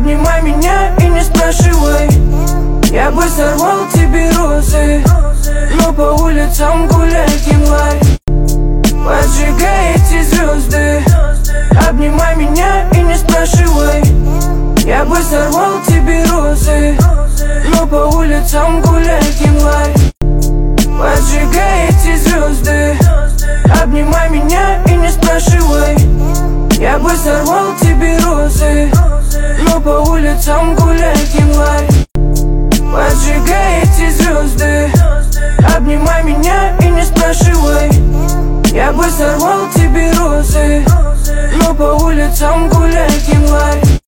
Обнимай меня и не спрашивай. Я бы сорвал тебе розы, но по улицам гуляет январь. Поджигай эти звезды. Обнимай меня и не спрашивай. Я бы сорвал тебе розы, но по улицам гуляет январь. Поджигай эти звезды. Обнимай меня и не спрашивай. Я бы сорвал тебе розы, но по улицам гуляет январь. Поджигай эти звезды. Обнимай меня и не спрашивай. Я бы сорвал тебе розы, но по улицам гуляет январь.